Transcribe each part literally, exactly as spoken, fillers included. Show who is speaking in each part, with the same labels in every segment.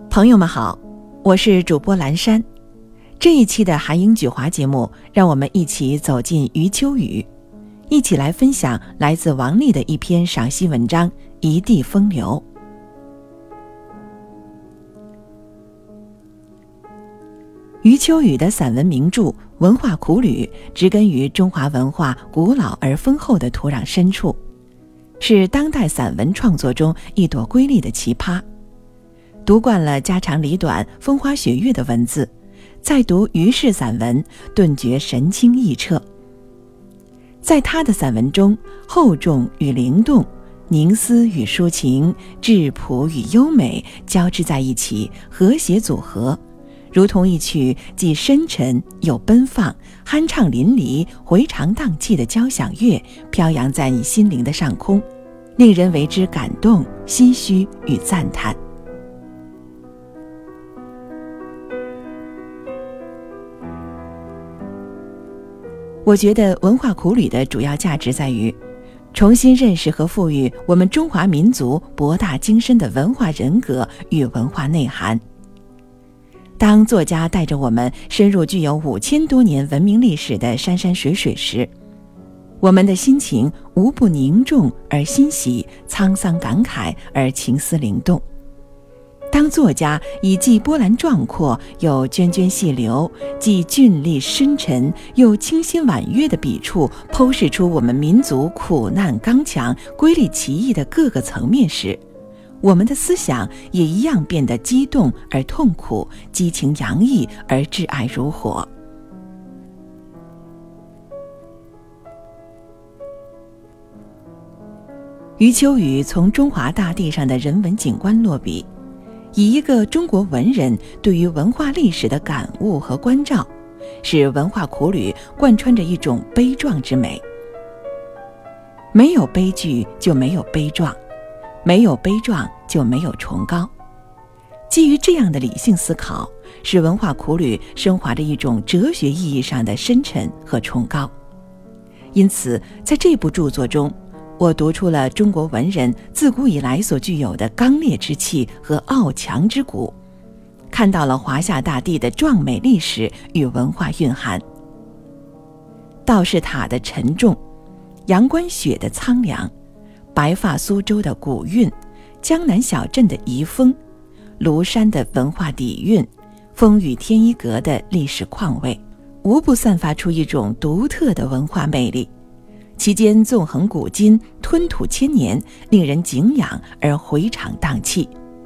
Speaker 1: 朋友们好，我是主播蓝山。这一期的韩英举华节目，让我们一起走进余秋雨，一起来分享来自王丽的一篇赏析文章《一地风流》。余秋雨的散文名著《文化苦旅》植根于中华文化古老而丰厚的土壤深处，是当代散文创作中一朵瑰丽的奇葩。读惯了家长里短、风花雪月的文字，再读余氏散文，顿觉神清意澈。在他的散文中，厚重与灵动，凝思与抒情，质朴与优美交织在一起，和谐组合，如同一曲既深沉又奔放、酣畅淋漓、回肠荡气的交响乐，飘扬在你心灵的上空，令人为之感动、唏嘘与赞叹。我觉得文化苦旅的主要价值在于重新认识和赋予我们中华民族博大精深的文化人格与文化内涵。当作家带着我们深入具有五千多年文明历史的山山水水时，我们的心情无不凝重而欣喜，沧桑感慨而情思灵动。当作家以既波澜壮阔又涓涓细流，既峻丽深沉又清新婉约的笔触剖析出我们民族苦难刚强、瑰丽奇异的各个层面时，我们的思想也一样变得激动而痛苦，激情洋溢而挚爱如火。余秋雨从中华大地上的人文景观落笔，以一个中国文人对于文化历史的感悟和关照，使文化苦旅贯穿着一种悲壮之美。没有悲剧就没有悲壮，没有悲壮就没有崇高。基于这样的理性思考，使文化苦旅升华着一种哲学意义上的深沉和崇高。因此在这部著作中，我读出了中国文人自古以来所具有的刚烈之气和傲强之骨，看到了华夏大地的壮美历史与文化蕴含。道士塔的沉重，阳关雪的苍凉，白发苏州的古韵，江南小镇的遗风，庐山的文化底蕴，风雨天一阁的历史况味，无不散发出一种独特的文化魅力。其间纵横古今，吞吐千年，令人敬仰而回肠荡气。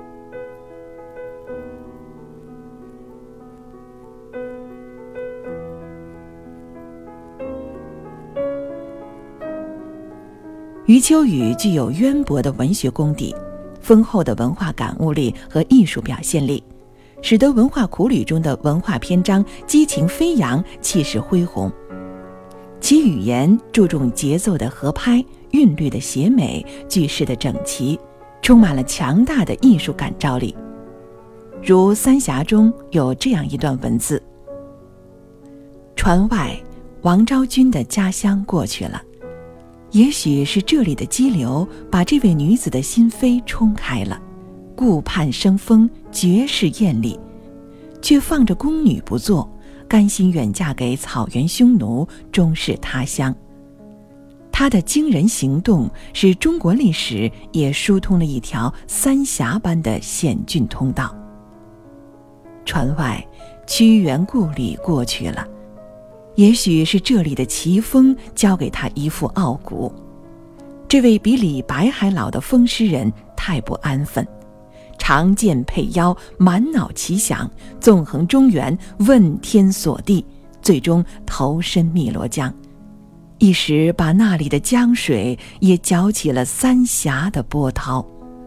Speaker 1: 余秋雨具有渊博的文学功底，丰厚的文化感悟力和艺术表现力，使得文化苦旅中的文化篇章激情飞扬，气势恢宏。其语言注重节奏的合拍、韵律的写美、句式的整齐，充满了强大的艺术感召力。如《三峡》中有这样一段文字：船外，王昭君的家乡过去了，也许是这里的激流把这位女子的心扉冲开了，顾盼生风，绝世艳丽，却放着宫女不做，甘心远嫁给草原匈奴，终是他乡。他的惊人行动使中国历史也疏通了一条三峡般的险峻通道。船外，屈原故里过去了，也许是这里的奇峰教给他一副傲骨。这位比李白还老的风诗人太不安分，长剑配腰，满脑奇想，纵横中原，问天索地，最终投身汨罗江，一时把那里的江水也搅起了三峡的波涛。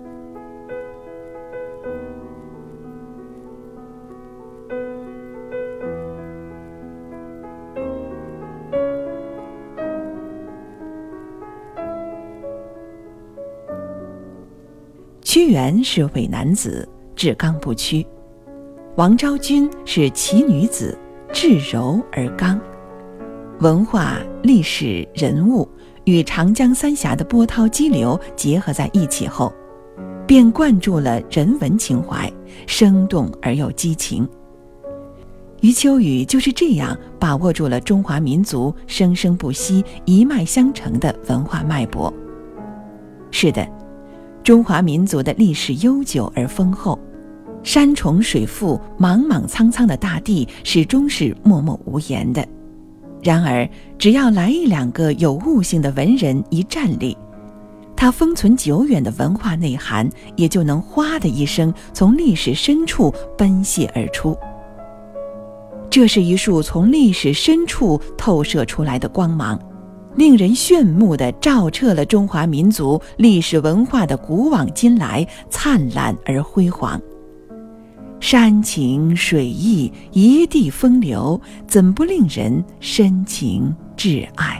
Speaker 1: 屈原是伪男子，至刚不屈；王昭君是奇女子，至柔而刚。文化、历史、人物与长江三峡的波涛激流结合在一起后， 便灌注了人文情怀，生动而又激情。余秋雨就是这样把握住了中华民族生生不息、一脉相承的文化脉搏。是的，中华民族的历史悠久而丰厚，山重水复、莽莽苍苍的大地始终是默默无言的。然而，只要来一两个有悟性的文人一站立，它封存久远的文化内涵也就能哗的一声从历史深处奔泻而出。这是一束从历史深处透射出来的光芒，令人炫目地照彻了中华民族历史文化的古往今来，灿烂而辉煌。山情水意，一地风流，怎不令人深情挚爱？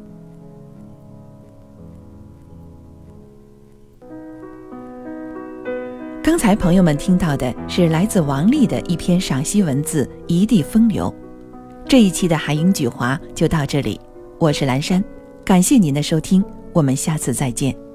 Speaker 1: 刚才朋友们听到的是来自王丽的一篇赏析文字《一地风流》。这一期的海鹰举华就到这里，我是蓝珊，感谢您的收听，我们下次再见。